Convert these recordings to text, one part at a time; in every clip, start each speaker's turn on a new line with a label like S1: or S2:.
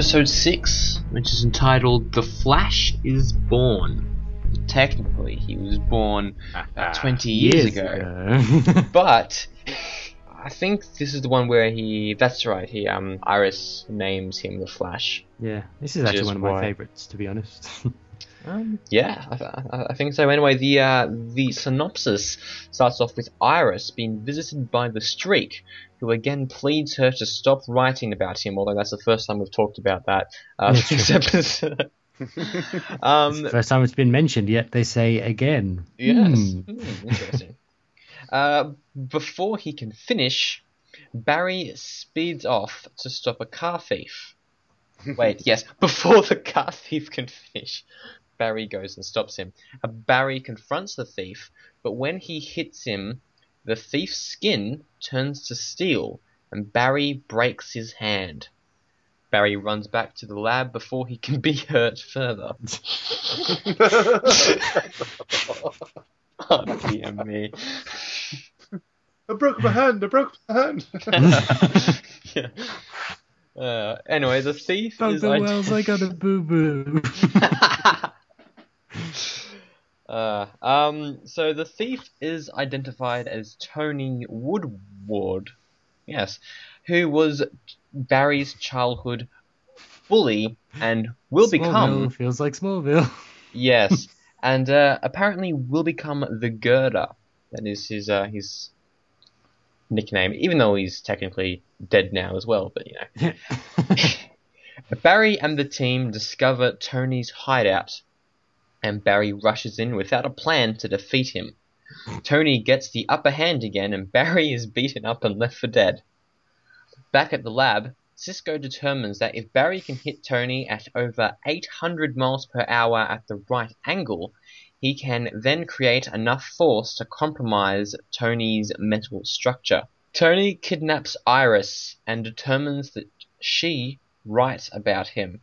S1: episode 6, which is entitled The Flash is Born. Technically, he was born about 20 years ago. But I think this is the one where that's right, Iris names him the Flash.
S2: Yeah, this is actually one of my favourites, to be honest.
S1: I think so. Anyway, the synopsis starts off with Iris being visited by the Streak, who again pleads her to stop writing about him, although that's the first time we've talked about that this episode.
S2: It's the first time it's been mentioned, yet they say again.
S1: Yes. Interesting. Before he can finish, Barry speeds off to stop a car thief. Wait, yes, before the car thief can finish, Barry goes and stops him. Barry confronts the thief, but when he hits him, the thief's skin turns to steel, and Barry breaks his hand. Barry runs back to the lab before he can be hurt further. Oh, dear me.
S3: I broke my hand.
S1: Yeah. Anyway, the thief is...
S2: Dr. Wells, I got a boo-boo.
S1: So the thief is identified as Tony Woodward, yes, who was Barry's childhood bully and will become...
S2: Feels like Smallville.
S1: Yes, and apparently will become the Girder. That is his nickname, even though he's technically dead now as well, but you know. Barry and the team discover Tony's hideout, and Barry rushes in without a plan to defeat him. Tony gets the upper hand again, and Barry is beaten up and left for dead. Back at the lab, Cisco determines that if Barry can hit Tony at over 800 miles per hour at the right angle, he can then create enough force to compromise Tony's mental structure. Tony kidnaps Iris and demands that she write about him.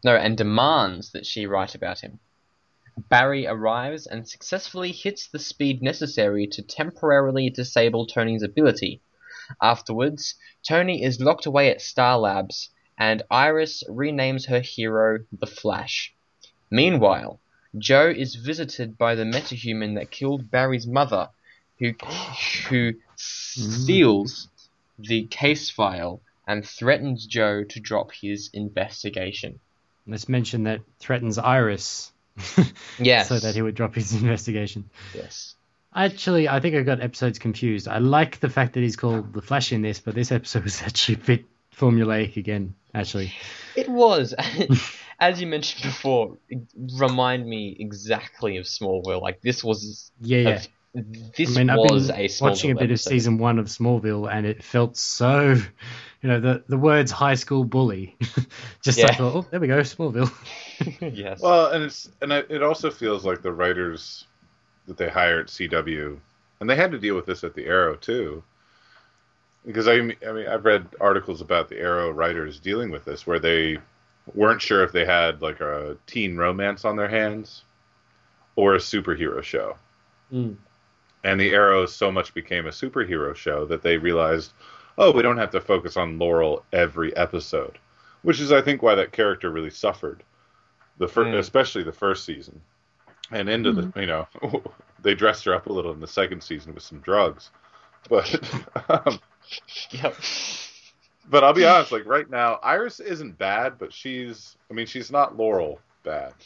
S1: Barry arrives and successfully hits the speed necessary to temporarily disable Tony's ability. Afterwards, Tony is locked away at Star Labs, and Iris renames her hero the Flash. Meanwhile, Joe is visited by the metahuman that killed Barry's mother, who steals the case file and threatens Joe to drop his investigation.
S2: Let's mention that threatens Iris.
S1: Yes.
S2: So that he would drop his investigation.
S1: Yes.
S2: Actually, I think I got episodes confused. I like the fact that he's called the Flash in this, but this episode was actually a bit formulaic again, actually.
S1: It was. As you mentioned before, it reminded me exactly of Smallville. Like, this was...
S2: Yeah.
S1: I've been
S2: watching a bit of season 1 of Smallville, and it felt so... You know, the words high school bully. Just like, oh, there we go, Smallville.
S1: Yes.
S3: Well, and it also feels like the writers that they hire at CW, and they had to deal with this at the Arrow too, because I mean I've read articles about the Arrow writers dealing with this, where they weren't sure if they had like a teen romance on their hands or a superhero show. And the Arrow so much became a superhero show that they realized, oh, we don't have to focus on Laurel every episode, which is, I think, why that character really suffered, especially the first season. And into the, you know, they dressed her up a little in the second season with some drugs. But,
S1: Yep.
S3: But I'll be honest, like right now, Iris isn't bad, but she's not Laurel bad.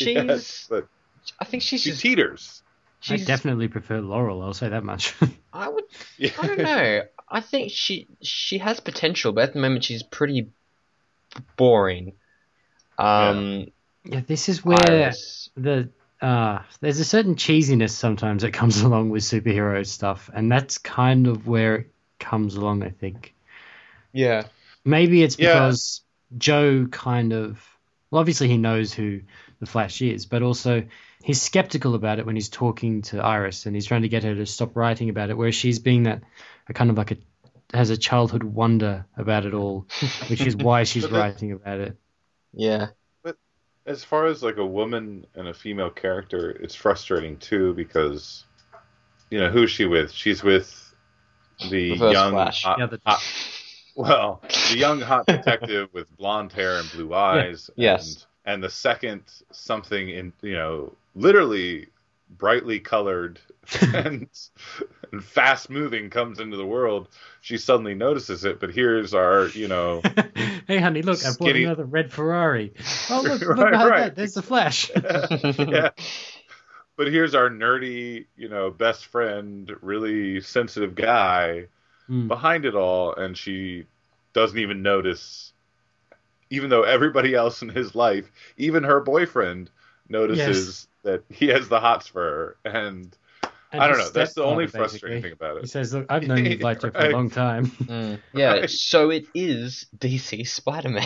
S1: I think she
S3: teeters.
S2: I definitely prefer Laurel, I'll say that much.
S1: I don't know. I think she has potential, but at the moment she's pretty boring.
S2: Yeah, this is where Iris. There's a certain cheesiness sometimes that comes along with superhero stuff, and that's kind of where it comes along, I think.
S1: Yeah.
S2: Maybe it's because Joe kind of... Well, obviously he knows who the Flash is, but also he's skeptical about it when he's talking to Iris, and he's trying to get her to stop writing about it, whereas she's being that kind of like has a childhood wonder about it all, which is why she's writing about it.
S1: Yeah.
S3: But as far as like a woman and a female character, it's frustrating too, because, you know, who's she with? She's with the young...
S1: Flash.
S3: Well, the young hot detective with blonde hair and blue eyes.
S1: Yes.
S3: And the second something in, literally brightly colored and, and fast moving comes into the world, she suddenly notices it. But here's our,
S2: Hey, honey, look, I bought
S3: skinny-
S2: another red Ferrari. Oh, look
S3: Right,
S2: behind
S3: right.
S2: that. There's the Flash.
S3: yeah. But here's our nerdy, best friend, really sensitive guy behind it all, and she doesn't even notice, even though everybody else in his life, even her boyfriend, notices that he has the hots for her. And I don't know. That's the only frustrating thing about
S2: He
S3: it.
S2: says, look, I've known you like you for a long time.
S1: Yeah,
S3: Right.
S1: so it is DC Spider-Man.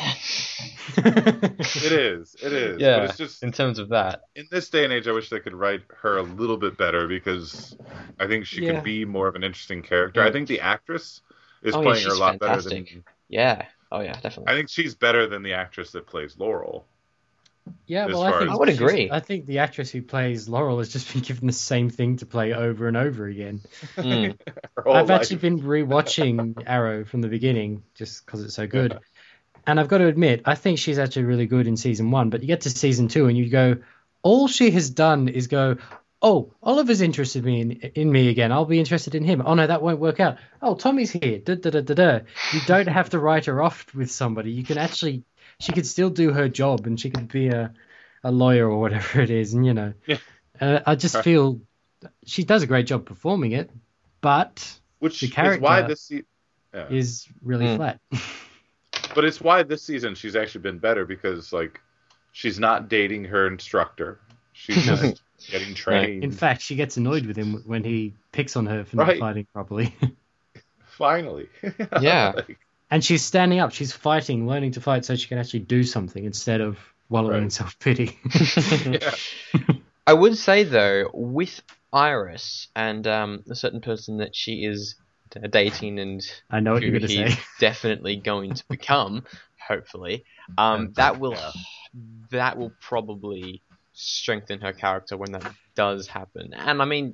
S3: It is.
S1: Yeah,
S3: But it's just,
S1: in terms of that.
S3: in this day and age, I wish they could write her a little bit better, because I think she could be more of an interesting character. I think the actress is
S1: Oh, yeah,
S3: playing her a
S1: she's
S3: lot better
S1: fantastic.
S3: than...
S1: Yeah. Oh, yeah, definitely.
S3: I think she's better than the actress that plays Laurel.
S2: Yeah,
S3: As
S2: well,
S3: far
S2: I think
S3: as-
S1: I would agree.
S2: I think the actress who plays Laurel has just been given the same thing to play over and over again.
S1: Mm.
S3: Her whole
S2: I've
S3: life.
S2: actually been rewatching Arrow from the beginning just because it's so good. And I've got to admit, I think she's actually really good in season 1. But you get to season 2 and you go, all she has done is go, oh, Oliver's interested in me again. I'll be interested in him. Oh, no, that won't work out. Oh, Tommy's here. Da, da, da, da, da. You don't have to write her off with somebody. You can actually, she could still do her job, and she could be a lawyer or whatever it is. And, I just feel she does a great job performing it, but
S3: Which
S2: the
S3: is
S2: character
S3: why this
S2: is really flat.
S3: But it's why this season she's actually been better, because she's not dating her instructor. She's just getting trained.
S2: In fact, she gets annoyed with him when he picks on her for not
S3: Right.
S2: fighting properly.
S3: Finally.
S1: Yeah.
S2: And she's standing up. She's fighting, learning to fight so she can actually do something instead of wallowing in self-pity.
S3: Yeah.
S1: I would say, though, with Iris and a certain person that she is dating and
S2: I know what
S1: who
S2: you're going to
S1: he's
S2: say.
S1: definitely going to become, hopefully, that will probably strengthen her character when that does happen. And I mean,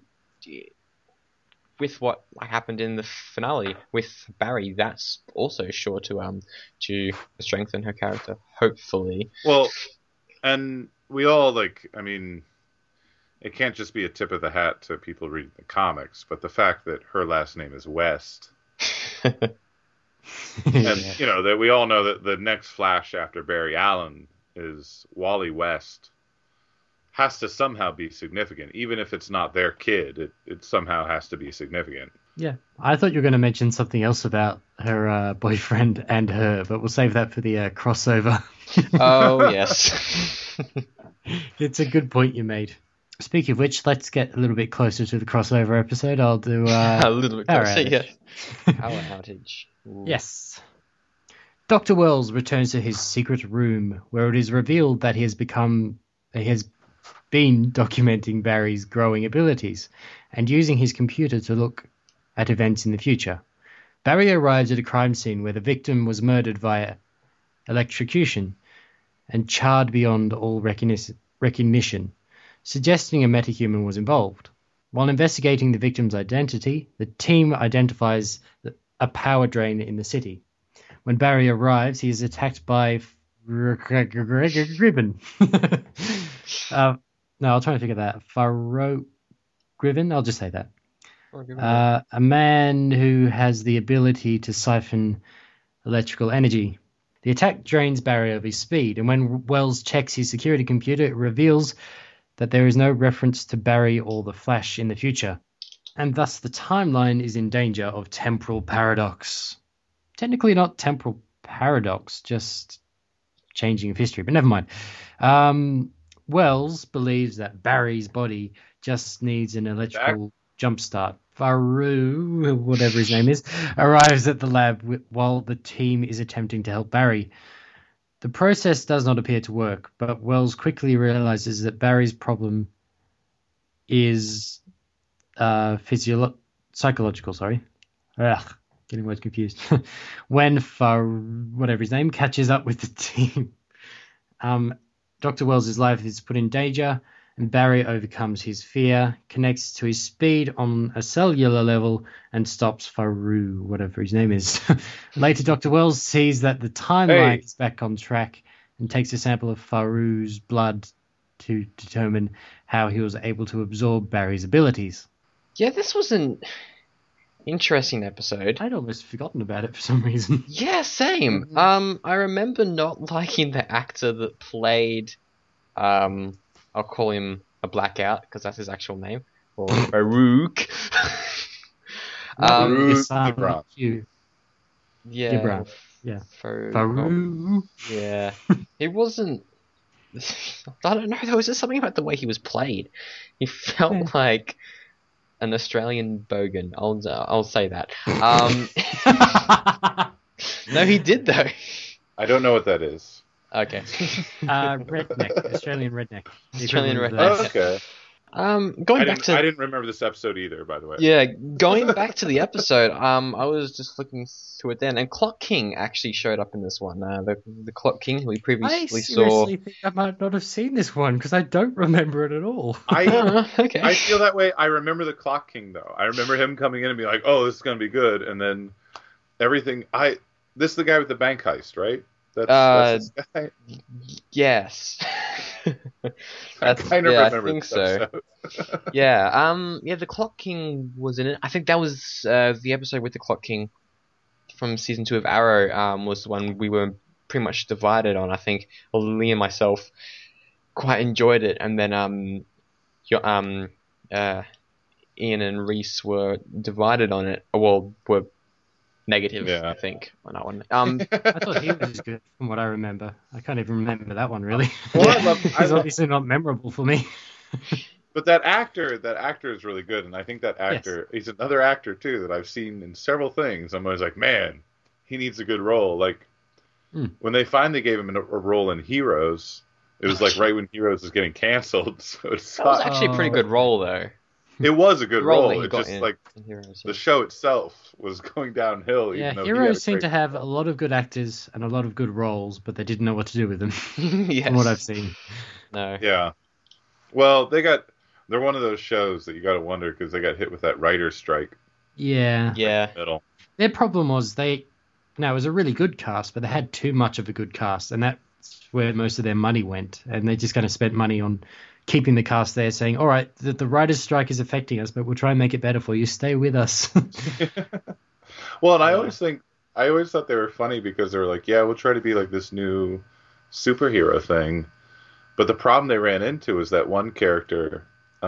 S1: with what happened in the finale with Barry, that's also sure to strengthen her character, hopefully.
S3: Well, and we all it can't just be a tip of the hat to people reading the comics, but the fact that her last name is West, and that we all know that the next Flash after Barry Allen is Wally West, has to somehow be significant. Even if it's not their kid, it somehow has to be significant.
S2: Yeah, I thought you were going to mention something else about her boyfriend and her, but we'll save that for the crossover.
S1: Oh, yes.
S2: It's a good point you made. Speaking of which, let's get a little bit closer to the crossover episode. I'll do
S1: A little bit
S2: Power
S1: closer,
S2: outage.
S1: yeah. Power outage. Ooh.
S2: Yes. Dr. Wells returns to his secret room, where it is revealed that he has been documenting Barry's growing abilities and using his computer to look at events in the future. Barry arrives at a crime scene where the victim was murdered via electrocution and charred beyond all recognition, suggesting a metahuman was involved. While investigating the victim's identity, the team identifies a power drain in the city. When Barry arrives, he is attacked by Gribbon. No, I'll try to figure that. Gribbon? I'll just say that. A man who has the ability to siphon electrical energy. The attack drains Barry of his speed, and when Wells checks his security computer, it reveals that there is no reference to Barry or the Flash in the future, and thus the timeline is in danger of temporal paradox. Technically not temporal paradox, just changing of history, but never mind. Wells believes that Barry's body just needs an electrical jumpstart. Faru, whatever his name is, arrives at the lab while the team is attempting to help Barry. The process does not appear to work, but Wells quickly realizes that Barry's problem is psychological. Getting words confused. When whatever his name catches up with the team, Dr. Wells' life is put in danger, and Barry overcomes his fear, connects to his speed on a cellular level, and stops Faru, whatever his name is. Later, Dr. Wells sees that the timeline is back on track and takes a sample of Faru's blood to determine how he was able to absorb Barry's abilities.
S1: Yeah, this was an interesting episode.
S2: I'd almost forgotten about it for some reason.
S1: Yeah, same. I remember not liking the actor that played, I'll call him a Blackout, because that's his actual name, or Farouk.
S3: Gibran.
S1: Yeah.
S2: Gibran. Yeah.
S1: Farouk. Yeah. He wasn't... I don't know, there was just something about the way he was played. He felt like an Australian bogan. I'll say that. No, he did though.
S3: I don't know what that is.
S1: Okay.
S2: Redneck. Australian redneck.
S1: Australian redneck.
S3: Oh, okay.
S1: Going back to...
S3: I didn't remember this episode either, by the way.
S1: Yeah, going back to the episode, I was just looking through it then, and Clock King actually showed up in this one. The Clock King who we previously saw.
S2: I seriously think I might not have seen this one, because I don't remember it at all.
S1: Okay.
S3: I feel that way. I remember the Clock King, though. I remember him coming in and being like, oh, this is going to be good, and then everything... This is the guy with the bank heist, right? That's this guy?
S1: Yes.
S3: I kind of remember
S1: I think
S3: this
S1: so.
S3: episode.
S1: Yeah, the Clock King was in it. I think that was the episode with the Clock King from season 2 of Arrow. Was the one we were pretty much divided on. I think Lee and myself quite enjoyed it, and then Ian and Reese were divided on it. Well, were negative,
S3: Yeah.
S1: I think, on that one.
S2: I thought he was good, from what I remember. I can't even remember that one, really.
S3: Well,
S2: He's obviously not memorable for me.
S3: But that actor is really good, and I think that actor, he's another actor too that I've seen in several things. I'm always like, man, he needs a good role. Like when they finally gave him a role in Heroes, it was like right when Heroes was getting canceled. So
S1: That was actually a pretty good role, though.
S3: It was a good
S1: role that
S3: role.
S1: he
S3: It's
S1: got
S3: just
S1: in
S3: like
S1: Heroes,
S3: the show itself was going downhill.
S2: Yeah,
S3: even though he had a
S2: Heroes seem
S3: great-
S2: to have a lot of good actors and a lot of good roles, but they didn't know what to do with them,
S1: Yes.
S2: from what I've seen.
S1: No.
S3: Yeah. Well, they're one of those shows that you got to wonder because they got hit with that writer's strike.
S2: Yeah.
S1: Yeah.
S3: Middle.
S2: Their problem was it was a really good cast, but they had too much of a good cast, and that's where most of their money went. And they just kind of spent money on keeping the cast there, saying, all right, the writer's strike is affecting us, but we'll try and make it better for you. Stay with us.
S3: Well, and I always thought they were funny because they were like, yeah, we'll try to be like this new superhero thing. But the problem they ran into is that one character,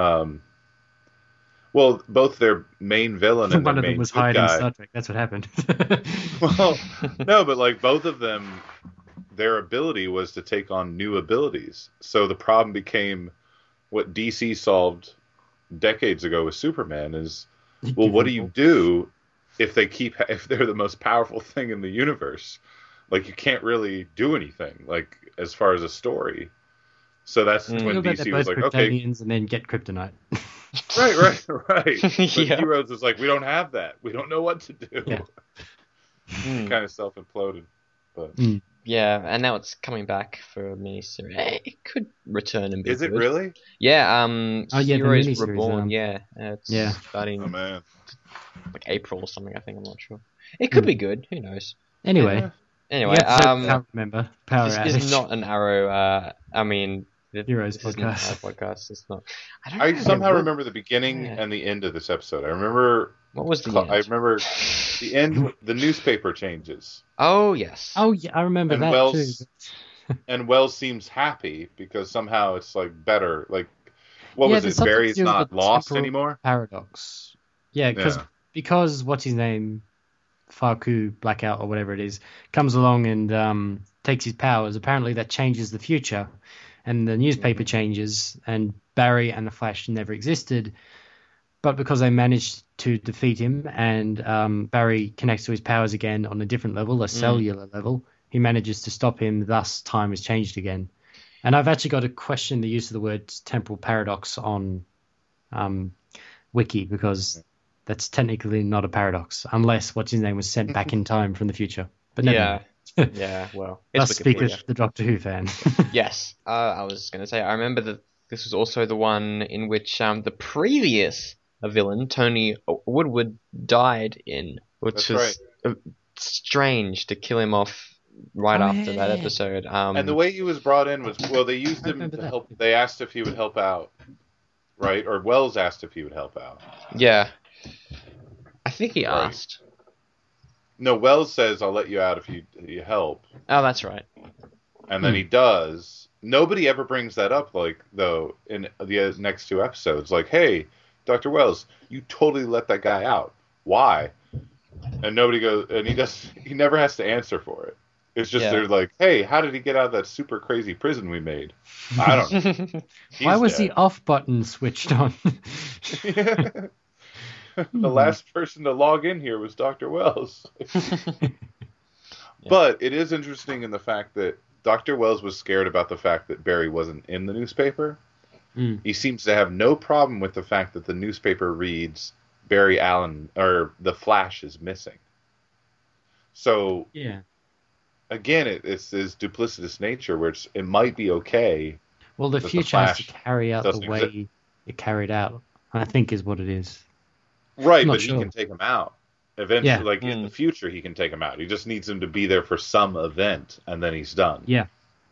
S3: both their main villain and
S2: One
S3: their
S2: of them
S3: main
S2: was
S3: good
S2: hired in
S3: guy.
S2: Star Trek. That's what happened.
S3: Well, no, but like both of them, their ability was to take on new abilities. So the problem became what DC solved decades ago with Superman is, well, what do you do if they're the most powerful thing in the universe? Like you can't really do anything like as far as a story. So that's when
S2: Feel that
S3: DC
S2: they're
S3: was
S2: both
S3: like, okay,
S2: Kryptonians and then get kryptonite.
S3: right. But
S1: Yeah.
S3: Heroes is like, we don't have that. We don't know what to do.
S2: Yeah.
S3: Kind of self-imploded. But
S1: Yeah, and now it's coming back for a miniseries. It could return and be
S3: is it
S1: good.
S3: really?
S1: Yeah,
S2: the
S1: Heroes
S2: miniseries,
S1: Reborn, it's
S2: Yeah.
S1: starting
S3: Oh man.
S1: like April or something, I think, I'm not sure. It could be good, who knows.
S2: Anyway.
S1: Anyway,
S2: Yeah, so can't remember. Power
S1: this
S2: outage.
S1: is not an Arrow,
S2: Heroes
S1: this isn't an
S2: podcast.
S1: Arrow podcast, it's not.
S3: I
S1: know.
S3: somehow remember the beginning
S1: Yeah.
S3: and the end of this episode. I remember
S1: What was the end?
S3: I remember the end, the newspaper changes.
S1: Oh, yes.
S2: Oh, yeah, I remember
S3: And
S2: that
S3: Wells-
S2: too.
S3: And Wells seems happy because somehow it's like better. Like, what
S2: Yeah,
S3: was
S2: there's
S3: it?
S2: something to
S3: Barry's
S2: do with
S3: not
S2: the
S3: lost
S2: temporal
S3: anymore?
S2: Paradox. Yeah, because what's his name, Faku Blackout or whatever it is, comes along and takes his powers. Apparently that changes the future, and the newspaper changes, and Barry and the Flash never existed. But because they managed to defeat him, and Barry connects to his powers again on a different level, a cellular level, he manages to stop him. Thus, time has changed again. And I've actually got to question the use of the word temporal paradox on Wiki, because that's technically not a paradox, unless what's his name was sent back in time from the future. But never
S1: Yeah.
S2: mind.
S1: Yeah, well,
S2: Let's
S1: it's
S2: speak
S1: Wikipedia.
S2: with the Doctor Who fan.
S1: Yes, I was going to say, I remember This was also the one in which the previous villain, Tony Woodward, died in, which
S3: That's
S1: was strange to kill him off right after that
S2: yeah.
S1: episode.
S3: And the way he was brought in was, well, they used him to help. They asked if he would help out, right? Or Wells asked if he would help out.
S1: Yeah. I think he asked.
S3: No, Wells says, I'll let you out if you help.
S1: Oh, that's right.
S3: And then he does. Nobody ever brings that up, though, in the next 2 episodes. Like, hey, Dr. Wells, you totally let that guy out. Why? And nobody goes, and he never has to answer for it. It's just they're like, hey, how did he get out of that super crazy prison we made? I don't know.
S2: Why was the off button switched on?
S3: The last person to log in here was Dr. Wells. But it is interesting in the fact that Dr. Wells was scared about the fact that Barry wasn't in the newspaper. He seems to have no problem with the fact that the newspaper reads Barry Allen, or the Flash is missing. So, again, it's this duplicitous nature where it might be okay.
S2: Well, the future has to carry out the way it carried out, I think is what it is.
S3: Right, but he can take him out. Eventually, in the future, he can take him out. He just needs him to be there for some event, and then he's done.
S2: Yeah.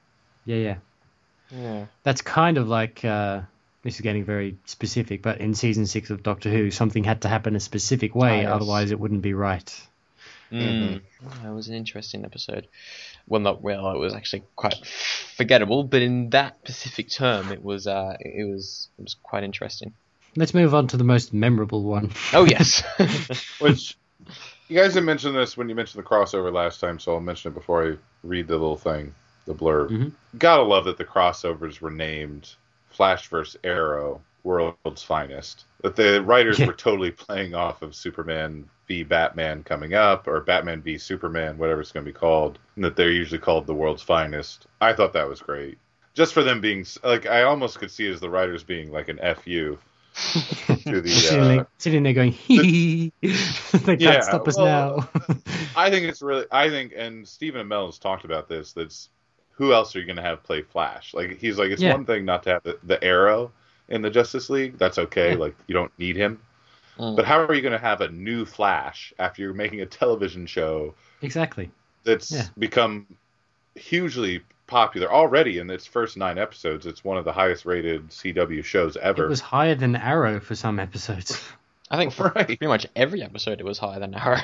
S2: That's kind of like, this is getting very specific, but in season 6 of Doctor Who, something had to happen a specific way, otherwise it wouldn't be right.
S1: That was an interesting episode. Well, it was actually quite forgettable, but in that specific term, it was quite interesting.
S2: Let's move on to the most memorable one.
S1: Oh, yes.
S3: Which, you guys had mentioned this when you mentioned the crossover last time, so I'll mention it before I read the little thing, the blurb. Gotta love that the crossovers were named Flash vs. Arrow, World's Finest. That the writers were totally playing off of Superman v. Batman coming up, or Batman v. Superman, whatever it's going to be called, and that they're usually called the World's Finest. I thought that was great. Just for them being, like, I almost could see it as the writers being like an FU. To the,
S2: sitting there going, hee hee, they can't stop us now.
S3: I think, and Stephen Amell has talked about this, that's who else are you going to have play Flash? Like, he's like, it's one thing not to have the Arrow in the Justice League. That's okay. Like, you don't need him. But how are you going to have a new Flash after you're making a television show?
S2: Exactly.
S3: That's become hugely popular already in its first 9 episodes. It's one of the highest rated CW shows ever.
S2: It was higher than Arrow for some episodes.
S1: I think for pretty much every episode it was higher than Arrow.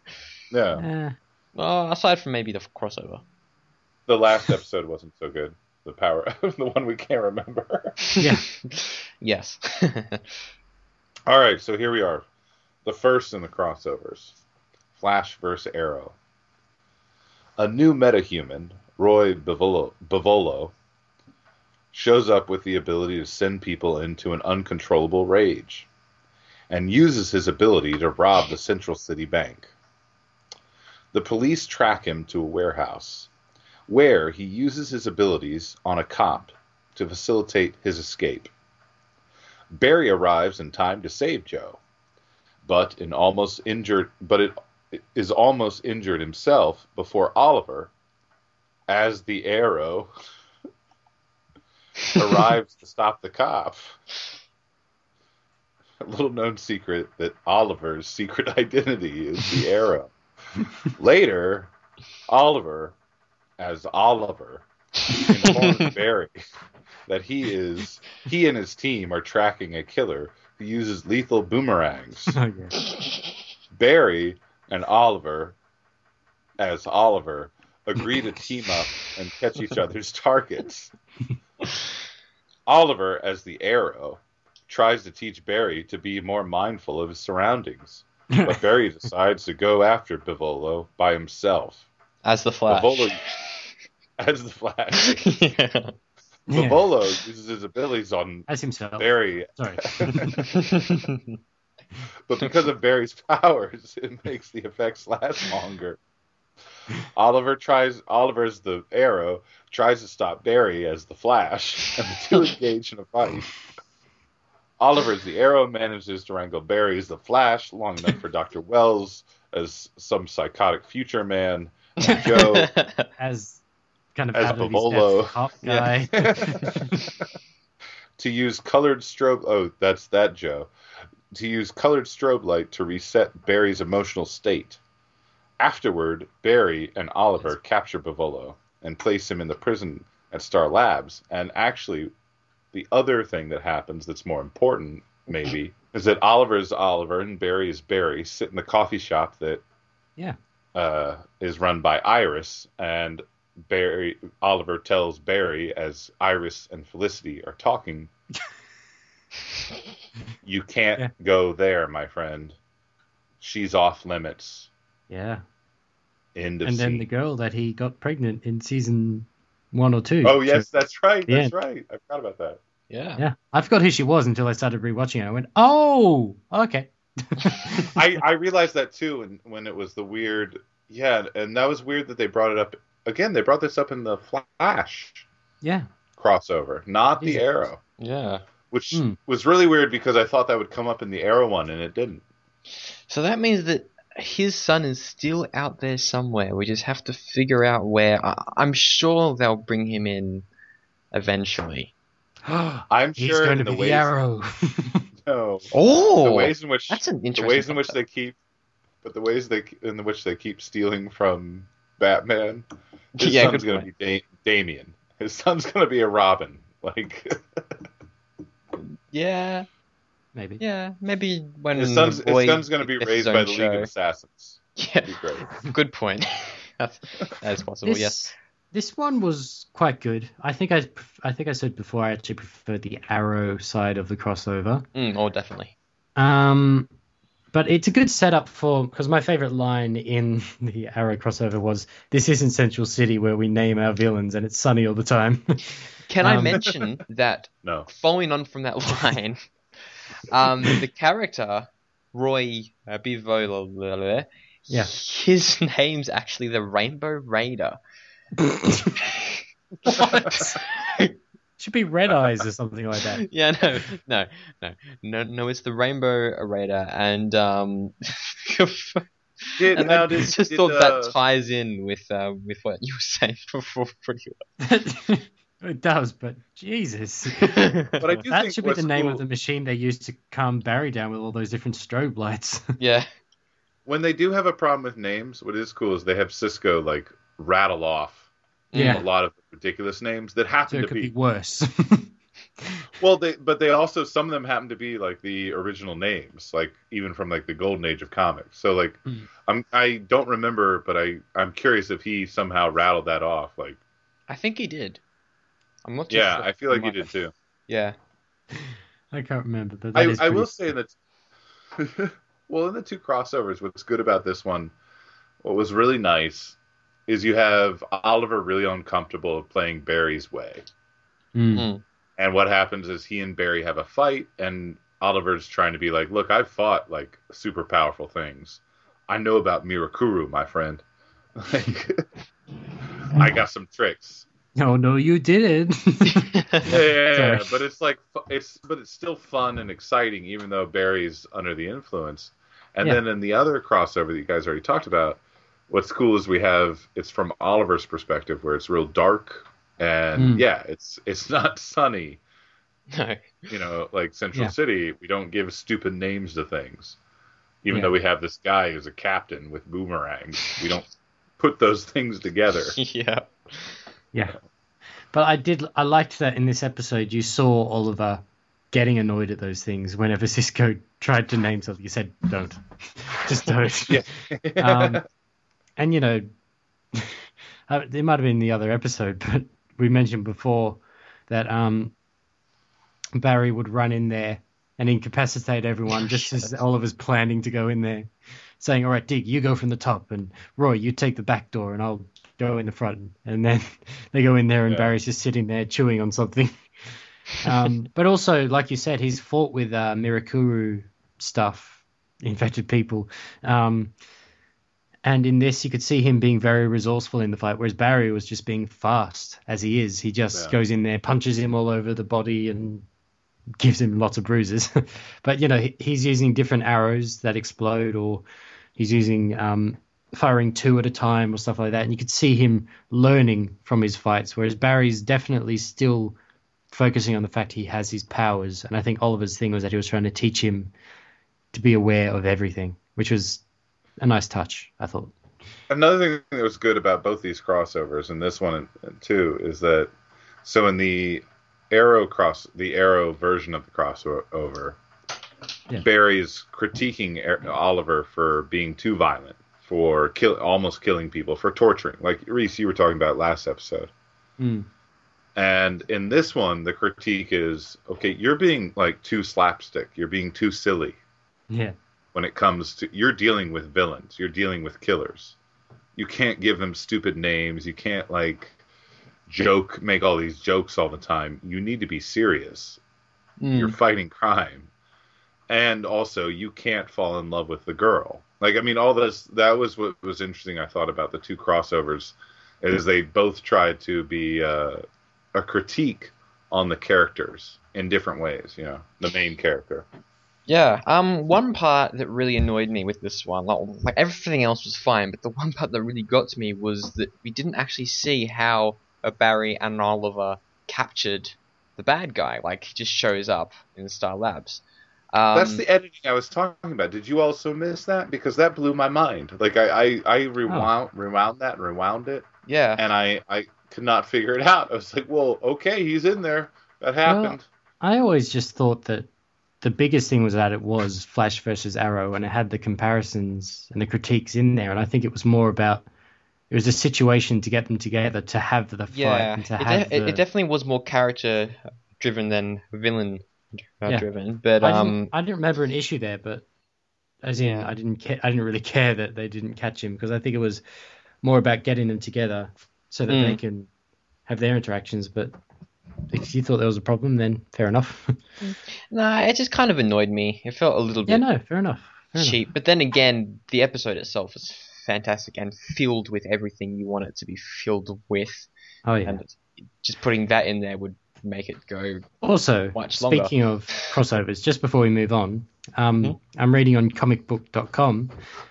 S3: Well,
S1: aside from maybe the crossover.
S3: The last episode wasn't so good. The power, the one we can't remember.
S1: Yes.
S3: All right, so here we are. The first in the crossovers. Flash vs. Arrow. A new metahuman, Roy Bavolo, shows up with the ability to send people into an uncontrollable rage, and uses his ability to rob the Central City Bank. The police track him to a warehouse, where he uses his abilities on a cop to facilitate his escape. Barry arrives in time to save Joe, but it is almost injured himself before Oliver, as the Arrow, arrives to stop the cop. A little known secret that Oliver's secret identity is the Arrow. Later, Oliver, as Oliver, informs Barry that he and his team are tracking a killer who uses lethal boomerangs. Barry and Oliver, as Oliver, agree to team up and catch each other's targets. Oliver, as the Arrow, tries to teach Barry to be more mindful of his surroundings, but Barry decides to go after Bavolo by himself.
S1: As the Flash.
S3: As the Flash. Bavolo uses his abilities on
S2: as himself.
S3: Barry.
S2: Sorry.
S3: But because of Barry's powers, it makes the effects last longer. Oliver, as the Arrow, tries to stop Barry as the Flash, and the two engage in a fight. Oliver, as the Arrow, manages to wrangle Barry as the Flash long enough for Dr. Wells as some psychotic future man, and Joe
S2: as kind of
S3: as Bavolo
S2: cop guy
S3: to use colored strobe. Oh, that's that Joe. To use colored strobe light to reset Barry's emotional state. Afterward, Barry and Oliver capture Bavolo and place him in the prison at Star Labs. And actually, the other thing that happens that's more important, maybe, is that Oliver is Oliver and Barry is Barry sit in the coffee shop that is run by Iris, and Oliver tells Barry as Iris and Felicity are talking, "You can't go there, my friend. She's off limits."
S2: Yeah.
S3: End of
S2: and then
S3: scene.
S2: the girl that he got pregnant in season 1 or 2.
S3: Oh yes, that's right.
S2: Yeah.
S3: That's right. I forgot about that.
S1: Yeah.
S2: I forgot who she was until I started rewatching it. I went, oh, okay.
S3: I realized that too, when it was the weird. Yeah, and that was weird that they brought it up again. They brought this up in the Flash crossover, not the Arrow.
S1: Yeah.
S3: Which was really weird because I thought that would come up in the Arrow one, and it didn't.
S1: So that means that his son is still out there somewhere. We just have to figure out where. I'm sure they'll bring him in eventually.
S3: I'm
S2: He's
S3: sure
S2: going
S3: in
S2: to
S3: the
S2: be
S3: ways.
S2: the Arrow.
S3: No.
S1: Oh,
S3: The ways in which
S1: that's an interesting.
S3: the ways in which
S1: concept.
S3: they keep, but the ways in which they keep stealing from Batman. His
S1: Yeah,
S3: son's
S1: good
S3: going to be Damian. His son's going to be a Robin. Like.
S1: Yeah.
S2: Maybe.
S1: Yeah, maybe when
S3: His son's going to be
S1: gets
S3: raised
S1: his
S3: by
S1: own
S3: the League
S1: show.
S3: of Assassins.
S1: Yeah,
S3: That'd be great.
S1: good point. That's possible. Yes.
S2: This one was quite good. I think I said before I actually prefer the Arrow side of the crossover.
S1: Oh, definitely.
S2: But it's a good setup because my favorite line in the Arrow crossover was, "This isn't Central City where we name our villains and it's sunny all the time."
S1: Can I mention that?
S3: No.
S1: Following on from that line, the character Roy Bivolole, his name's actually the Rainbow Raider.
S2: What? Should be Red Eyes or something like that.
S1: Yeah, no. It's the Rainbow Raider, and I just thought that ties in with what you were saying before pretty well.
S2: It does, but Jesus.
S3: But I do
S2: That
S3: think
S2: should be the
S3: what's
S2: name
S3: cool-
S2: of the machine they used to calm Barry down with all those different strobe lights.
S1: Yeah.
S3: When they do have a problem with names, what is cool is they have Cisco like rattle off
S2: Yeah.
S3: a lot of ridiculous names that
S2: So
S3: happen
S2: it
S3: to
S2: could
S3: be
S2: be worse.
S3: well, they also, some of them happen to be like the original names, like even from like the golden age of comics. So like I don't remember, but I'm curious if he somehow rattled that off. Like
S1: I think he did. I'm not too
S3: yeah,
S1: sure.
S3: I feel like he did too.
S1: Yeah.
S2: I can't remember, but that is
S3: I
S2: pretty...
S3: will say that. Well, in the two crossovers, what's good about this one, what was really nice, is you have Oliver really uncomfortable playing Barry's way.
S2: Mm.
S3: And what happens is he and Barry have a fight, and Oliver's trying to be like, look, I've fought like super powerful things. I know about Mirakuru, my friend. Like, I got some tricks.
S2: Oh no, you didn't.
S3: Yeah, but it's like it's still fun and exciting, even though Barry's under the influence. And then in the other crossover that you guys already talked about, what's cool is it's from Oliver's perspective, where it's real dark and it's not sunny.
S1: No.
S3: You know, like Central City, we don't give stupid names to things. Even though we have this guy who's a captain with boomerangs, we don't put those things together.
S1: Yeah.
S2: Yeah. But I liked that in this episode you saw Oliver getting annoyed at those things whenever Cisco tried to name something. He said, don't. Just don't.
S3: Yeah.
S2: And, you know, it might have been the other episode, but we mentioned before that Barry would run in there and incapacitate everyone just as Oliver's planning to go in there, saying, all right, Dig, you go from the top, and Roy, you take the back door, and I'll go in the front. And then they go in there, and Barry's just sitting there chewing on something. But also, like you said, he's fought with Mirakuru stuff, infected people. And in this, you could see him being very resourceful in the fight, whereas Barry was just being fast, as he is. He just goes in there, punches him all over the body, and gives him lots of bruises. But, you know, he's using different arrows that explode, or he's using firing two at a time or stuff like that. And you could see him learning from his fights, whereas Barry's definitely still focusing on the fact he has his powers. And I think Oliver's thing was that he was trying to teach him to be aware of everything, which was a nice touch, I thought.
S3: Another thing that was good about both these crossovers, and this one too, is that so in the Arrow version of the crossover, Barry's critiquing Oliver for being too violent, for almost killing people, for torturing. Like Reese, you were talking about last episode.
S2: Mm.
S3: And in this one, the critique is, okay, you're being like too slapstick. You're being too silly.
S2: Yeah.
S3: When it comes to, you're dealing with villains. You're dealing with killers. You can't give them stupid names. You can't like make all these jokes all the time. You need to be serious. You're fighting crime. And also, you can't fall in love with the girl. Like, I mean, all this, that was what was interesting, I thought, about the two crossovers, is they both tried to be a critique on the characters in different ways, you know, the main character.
S1: Yeah, one part that really annoyed me with this one, like everything else was fine, but the one part that really got to me was that we didn't actually see how Barry and Oliver captured the bad guy. Like, he just shows up in Star Labs.
S3: That's the editing I was talking about. Did you also miss that? Because that blew my mind. Like, I rewound it.
S1: Yeah.
S3: And I could not figure it out. I was like, well, okay, he's in there. That happened.
S2: Well, I always just thought that the biggest thing was that it was Flash versus Arrow, and it had the comparisons and the critiques in there. And I think it was more about, it was a situation to get them together, to have the fight.
S1: Yeah,
S2: and to have
S1: it definitely was more character-driven than villain-driven. But
S2: I didn't remember an issue there, but as in, I didn't really care that they didn't catch him, because I think it was more about getting them together so that they can have their interactions. But if you thought there was a problem, then fair enough.
S1: Nah, it just kind of annoyed me. It felt a little bit
S2: fair enough.
S1: cheap. But then again, the episode itself is fantastic and filled with everything you want it to be filled with.
S2: Oh yeah.
S1: And just putting that in there would make it go
S2: also
S1: much longer.
S2: Speaking of crossovers, just before we move on, I'm reading on comicbook.com,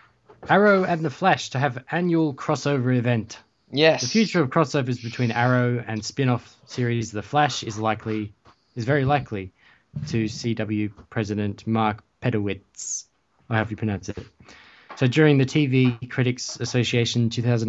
S2: Arrow and the Flash to have annual crossover event.
S1: Yes.
S2: The future of crossovers between Arrow and spin-off series The Flash is very likely, to CW President Mark Pedowitz. Or however you pronounce it. So during the TV Critics Association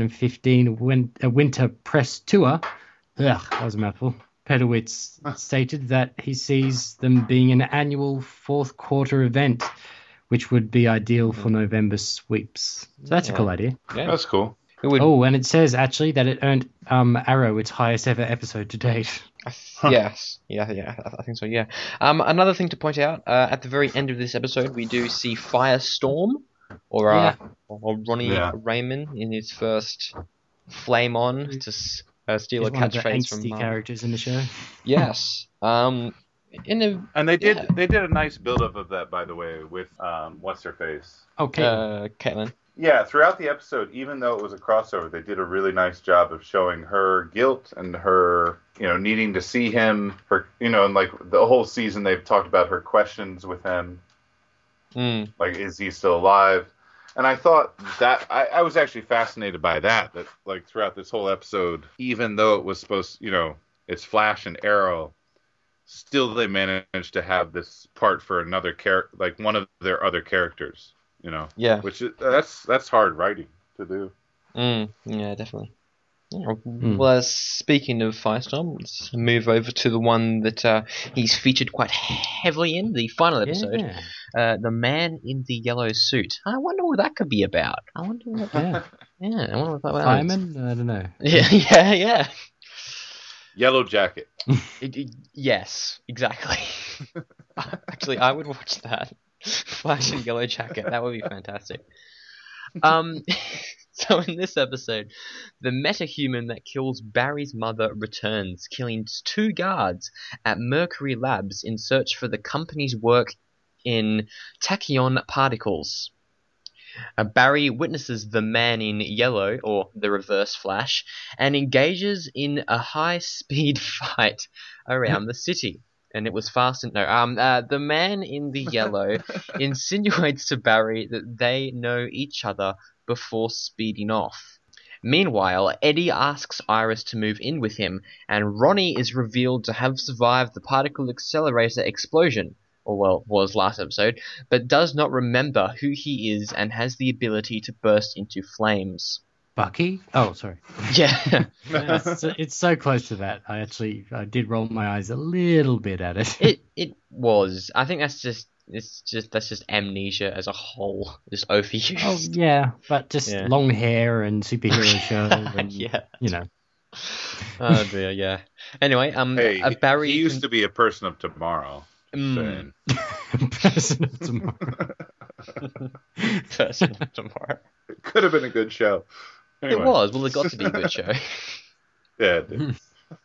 S2: 2015 winter press tour, that was a mouthful, Pedowitz stated that he sees them being an annual fourth quarter event, which would be ideal for November sweeps. So that's a cool idea.
S3: Yeah, that's cool.
S2: Oh, and it says actually that it earned Arrow its highest ever episode to date.
S1: Yes. Yeah, I think so, yeah. Another thing to point out, at the very end of this episode, we do see Firestorm, or Ronnie Raymond in his first flame on to steal a catchphrase from
S2: characters in the show.
S1: Yes. And
S3: they did a nice build-up of that, by the way, with what's her face?
S2: Okay.
S1: Caitlin.
S3: Yeah, throughout the episode, even though it was a crossover, they did a really nice job of showing her guilt and her, needing to see him. Her, and like the whole season, they've talked about her questions with him. Like, is he still alive? And I thought that I was actually fascinated by that like throughout this whole episode, even though it was supposed, it's Flash and Arrow, still they managed to have this part for another character, like one of their other characters.
S1: Yeah.
S3: Which that's hard writing to do.
S1: Yeah, definitely. Yeah. Well, speaking of Firestorm, let's move over to the one that he's featured quite heavily in, the final episode. Yeah. The Man in the Yellow Suit. I wonder what that could be about. I wonder what that... Yeah, I wonder what that was.
S2: Fireman? I don't know.
S1: Yeah.
S3: Yellow Jacket.
S1: Yes, exactly. Actually, I would watch that. Flash and Yellow Jacket. That would be fantastic. So in this episode, the metahuman that kills Barry's mother returns, killing 2 guards at Mercury Labs in search for the company's work in tachyon particles. Barry witnesses the Man in Yellow, or the Reverse Flash, and engages in a high-speed fight around the city. And it was fast and the Man in the Yellow insinuates to Barry that they know each other before speeding off. Meanwhile, Eddie asks Iris to move in with him, and Ronnie is revealed to have survived the particle accelerator explosion, or well, was last episode, but does not remember who he is and has the ability to burst into flames.
S2: Bucky? Oh, sorry.
S1: Yeah.
S2: It's so close to that. I did roll my eyes a little bit at it.
S1: It was. I think that's just amnesia as a whole, just overused.
S2: Oh yeah, but just long hair and superhero show, and,
S1: yeah,
S2: you know.
S1: Oh dear, yeah. Anyway,
S3: hey,
S1: Barry.
S3: He used to be a person of tomorrow.
S2: Person of tomorrow.
S1: Person of tomorrow.
S3: It could have been a good show. Anyway.
S1: It was. Well, it got to be a good show.
S3: Yeah, it did.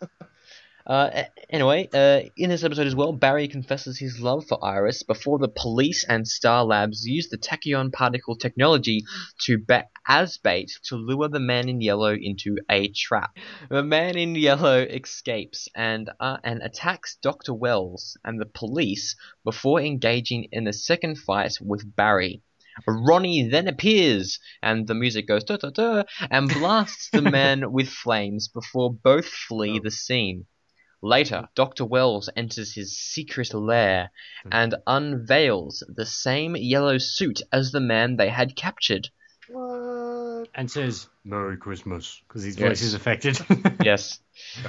S1: Anyway, in this episode as well, Barry confesses his love for Iris before the police and Star Labs use the tachyon particle technology as bait to lure the man in yellow into a trap. The man in yellow escapes and attacks Dr. Wells and the police before engaging in a second fight with Barry. Ronnie then appears, and the music goes da-da-da, and blasts the man with flames before both flee the scene. Later, Dr. Wells enters his secret lair and unveils the same yellow suit as the man they had captured.
S3: What?
S2: And says, "Merry Christmas," because his voice is affected.
S1: Yes.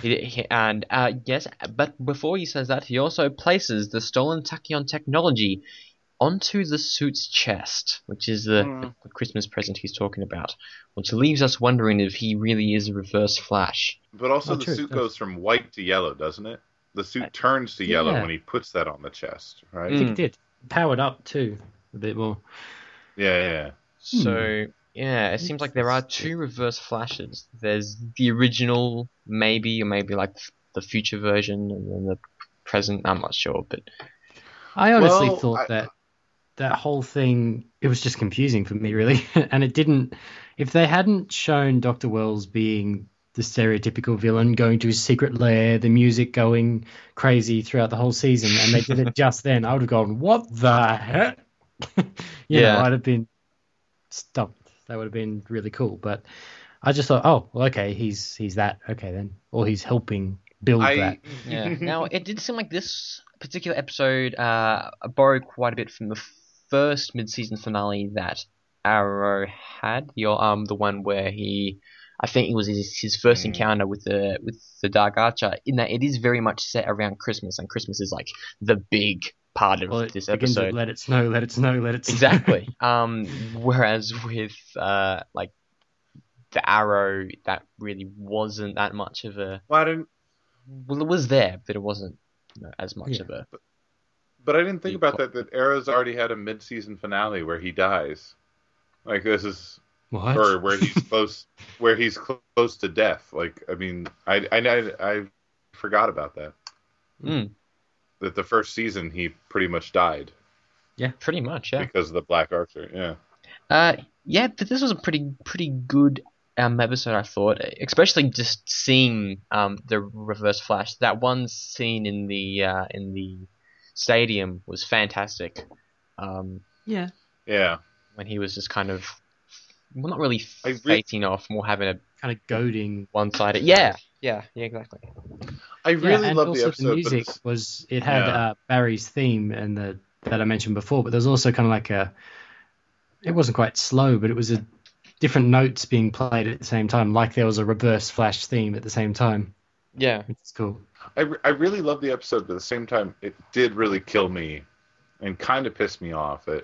S1: Yes, but before he says that, he also places the stolen tachyon technology onto the suit's chest, which is the Christmas present he's talking about, which leaves us wondering if he really is a Reverse Flash.
S3: But also the suit goes from white to yellow, doesn't it? The suit turns to yellow when he puts that on the chest, right?
S2: I think it did. Powered up, too, a bit more.
S3: Yeah.
S1: So, yeah, it seems like there are two Reverse Flashes. There's the original, maybe, or maybe like the future version, and then the present. I'm not sure, but
S2: I honestly thought that whole thing, it was just confusing for me, really. And it didn't... If they hadn't shown Dr. Wells being the stereotypical villain, going to his secret lair, the music going crazy throughout the whole season, and they did it just then, I would have gone, what the heck? you know, I'd have been stumped. That would have been really cool. But I just thought, oh, well, okay, he's that. Okay, then. Or he's helping build that.
S1: Yeah. Now, it did seem like this particular episode borrowed quite a bit from the first mid-season finale that Arrow had, the one where I think it was his first encounter with the Dark Archer, in that it is very much set around Christmas, and Christmas is like the big part of this episode.
S2: Let it snow, let it snow, let it snow.
S1: Exactly. Whereas with like the Arrow, that really wasn't that much of a. Well, it was there, but it wasn't as much of a.
S3: But I didn't think about that Arrow's already had a mid-season finale where he dies. Like, this is...
S2: What?
S3: Or where he's close to death. Like, I mean, I forgot about that. That the first season he pretty much died.
S1: Yeah, pretty much, yeah.
S3: Because of the Black Archer, yeah.
S1: Yeah, but this was a pretty good episode, I thought. Especially just seeing the Reverse Flash. That one scene in the stadium was fantastic.
S2: Yeah.
S1: When he was just kind of, well, not really facing off, more having a
S2: kind of goading
S1: one-sided. Yeah, exactly.
S3: I really love the episode.
S2: The music it had Barry's theme and that I mentioned before, but there's also kind of like it wasn't quite slow, but it was a different notes being played at the same time, like there was a Reverse Flash theme at the same time.
S1: Yeah,
S2: which is cool.
S3: I really love the episode, but at the same time, it did really kill me and kind of pissed me off that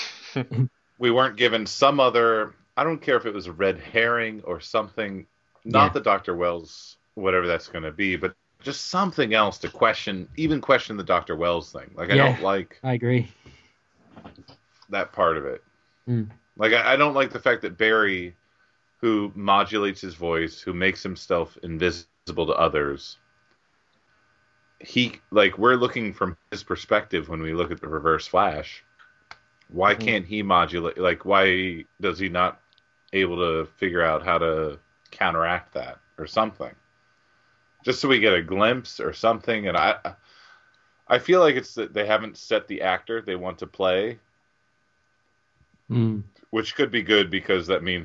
S3: we weren't given some other... I don't care if it was a red herring or something, not the Dr. Wells, whatever that's going to be, but just something else to question the Dr. Wells thing. Like, I
S2: agree.
S3: That part of it. Like, I don't like the fact that Barry, who modulates his voice, who makes himself invisible to others... we're looking from his perspective when we look at the Reverse Flash. Why can't he modulate? Like, why does he not able to figure out how to counteract that or something? Just so we get a glimpse or something. And I feel like it's that they haven't set the actor they want to play, which could be good because that means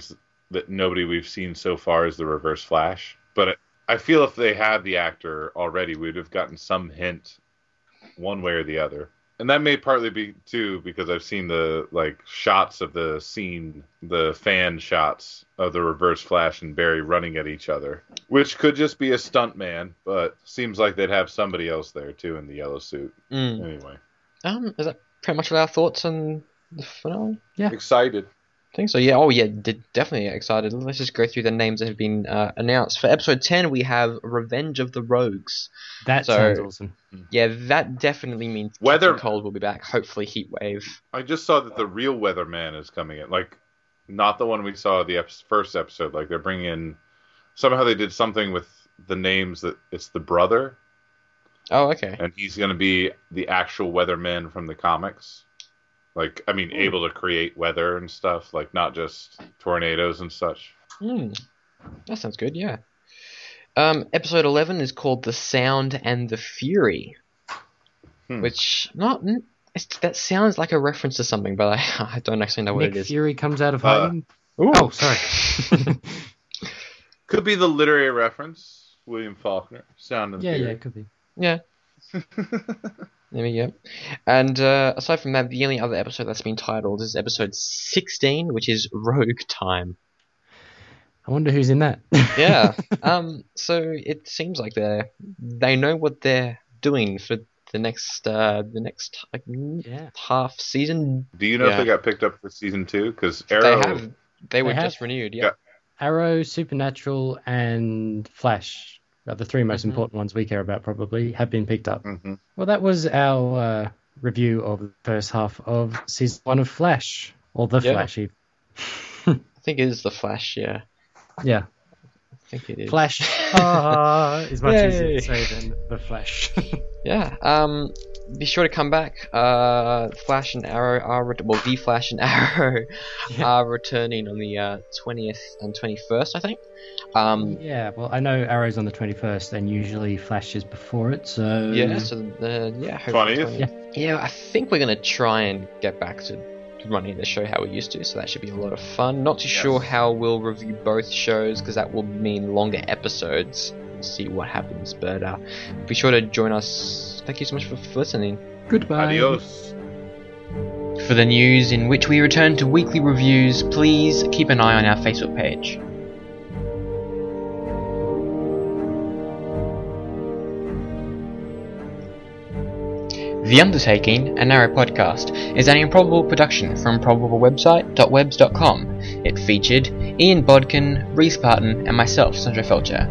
S3: that nobody we've seen so far is the Reverse Flash. But I feel if they had the actor already, we'd have gotten some hint one way or the other. And that may partly be, too, because I've seen the shots of the scene, the fan shots of the Reverse Flash and Barry running at each other, which could just be a stunt man, but seems like they'd have somebody else there, too, in the yellow suit. Anyway.
S1: Is that pretty much our thoughts on the finale?
S2: Yeah.
S3: Excited.
S1: I think so, yeah. Oh, yeah, definitely excited. Let's just go through the names that have been announced. For episode 10, we have Revenge of the Rogues.
S2: That sounds awesome.
S1: Yeah, that definitely means Captain Cold will be back. Hopefully Heatwave.
S3: I just saw that the real Weatherman is coming in. Not the one we saw the first episode. They're bringing in... Somehow they did something with the names that it's the brother.
S1: Oh, okay.
S3: And he's going to be the actual Weatherman from the comics. Able to create weather and stuff, not just tornadoes and such.
S1: That sounds good, yeah. Episode 11 is called The Sound and the Fury, which that sounds like a reference to something, but I don't actually know what it is.
S2: Fury comes out of hiding. Oh, sorry.
S3: Could be the literary reference, William Faulkner. Sound and Fury.
S2: Yeah, it could be.
S1: Yeah. There we go. And aside from that, the only other episode that's been titled is episode 16, which is Rogue Time.
S2: I wonder who's in that.
S1: Yeah. So it seems like they know what they're doing for the next half season.
S3: Do you know if they got picked up for season 2? Because Arrow...
S1: They were just renewed, yeah.
S2: Arrow, Supernatural, and Flash. The three most important ones we care about probably have been picked up. Well, that was our review of the first half of season 1 of Flash, or The Flash. I
S1: think it is The Flash, yeah.
S2: Yeah.
S1: I think it is.
S2: Flash is much easier to say than The Flash.
S1: Yeah. Be sure to come back. Flash and Arrow are... The Flash and Arrow are returning on the 20th and 21st, I think.
S2: Yeah, well, I know Arrow's on the 21st, and usually Flash is before it, so...
S1: Yeah, so,
S3: 20th?
S1: Yeah, I think we're going to try and get back to running the show how we used to, so that should be a lot of fun. Not too sure how we'll review both shows, because that will mean longer episodes. We'll see what happens, but be sure to join us. Thank you so much for listening.
S2: Goodbye.
S3: Adios.
S1: For the news in which we return to weekly reviews, please keep an eye on our Facebook page. The Undertaking, a Narrow podcast, is an Improbable production from probablewebsite.webs.com. It featured Ian Bodkin, Reese Parton, and myself, Sandra Felcher.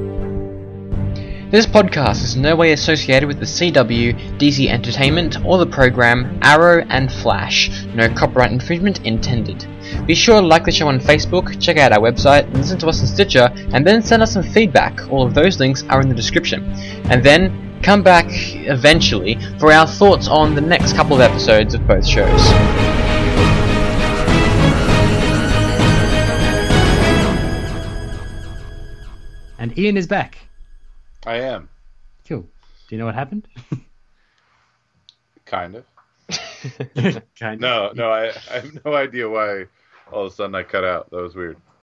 S1: This podcast is in no way associated with the CW, DC Entertainment, or the program Arrow and Flash. No copyright infringement intended. Be sure to like the show on Facebook, check out our website, listen to us on Stitcher, and then send us some feedback. All of those links are in the description. And then come back eventually for our thoughts on the next couple of episodes of both shows.
S2: And Ian is back.
S3: I am.
S2: Cool. Do you know what happened?
S3: Kind of.
S2: Kind
S3: No, I have no idea why all of a sudden I cut out. That was weird.